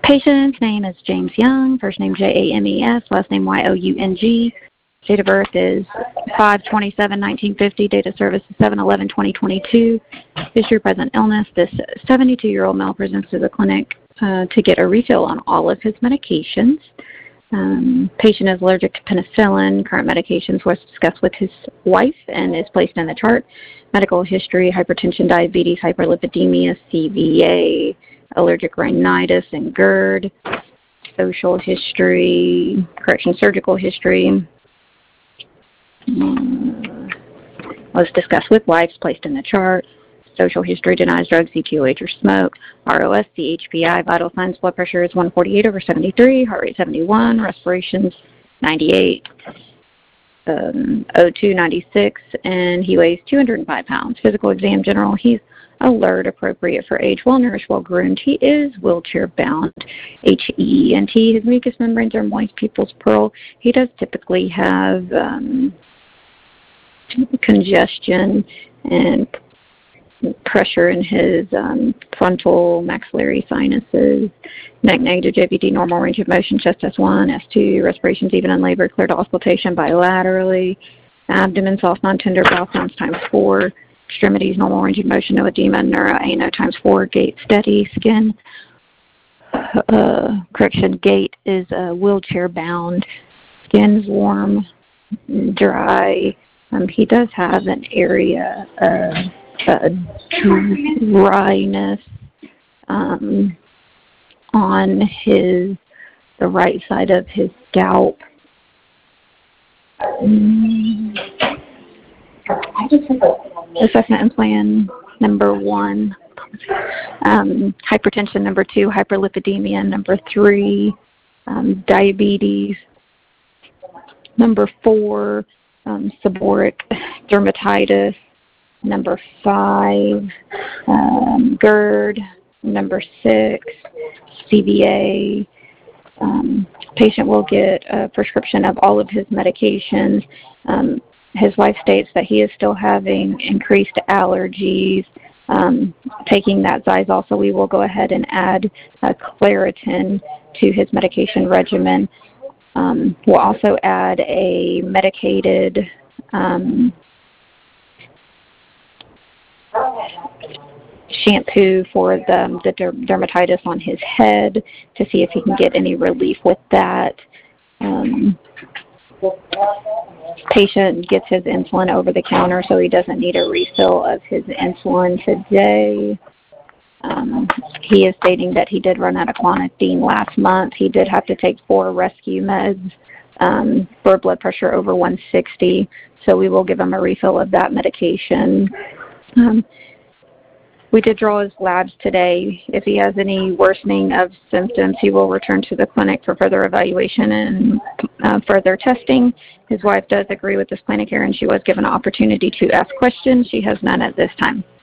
Patient's name is James Young, first name James, last name Young. Date of birth is 5/27/1950. Date of service is 7/11/2022. History, present illness. This 72-year-old male presents to the clinic to get a refill on all of his medications. Patient is allergic to penicillin. Current medications was discussed with his wife and is placed in the chart. Medical history: hypertension, diabetes, hyperlipidemia, CVA, allergic rhinitis, and GERD. Social history, surgical history was discussed with wives, placed in the chart. Social history: denies drugs, CTOH, or smoke. ROS, CHPI, vital signs: blood pressure is 148/73, heart rate 71, respirations 98, O2 96, and he weighs 205 pounds. Physical exam: general. He's alert, appropriate for age, well-nourished, well-groomed. He is wheelchair-bound, HENT. His mucous membranes are moist, pupils pearl. He does typically have congestion and pressure in his frontal maxillary sinuses. Neck negative, JVD, normal range of motion, chest S1, S2, respirations even in labor, clear to auscultation bilaterally. Abdomen, soft, non-tender, bowel sounds ×4. Extremities, normal range of motion, no edema, neuro, ×4, gait steady, skin, gait is wheelchair bound, skin's warm, dry. He does have an area of dryness on the right side of his scalp. Assessment and plan number 1, hypertension number 2, hyperlipidemia number 3, diabetes number 4, seborrheic dermatitis number 5, GERD number 6, CVA. Patient will get a prescription of all of his medications. His wife states that he is still having increased allergies. Taking that Zizal, so we will go ahead and add Claritin to his medication regimen. We'll also add a medicated shampoo for the dermatitis on his head to see if he can get any relief with that. Patient gets his insulin over the counter, so he doesn't need a refill of his insulin today. He is stating that he did run out of clonidine last month. He did have to take 4 rescue meds for blood pressure over 160, so we will give him a refill of that medication. We did draw his labs today. If he has any worsening of symptoms, he will return to the clinic for further evaluation and further testing. His wife does agree with this plan of care, and she was given an opportunity to ask questions. She has none at this time.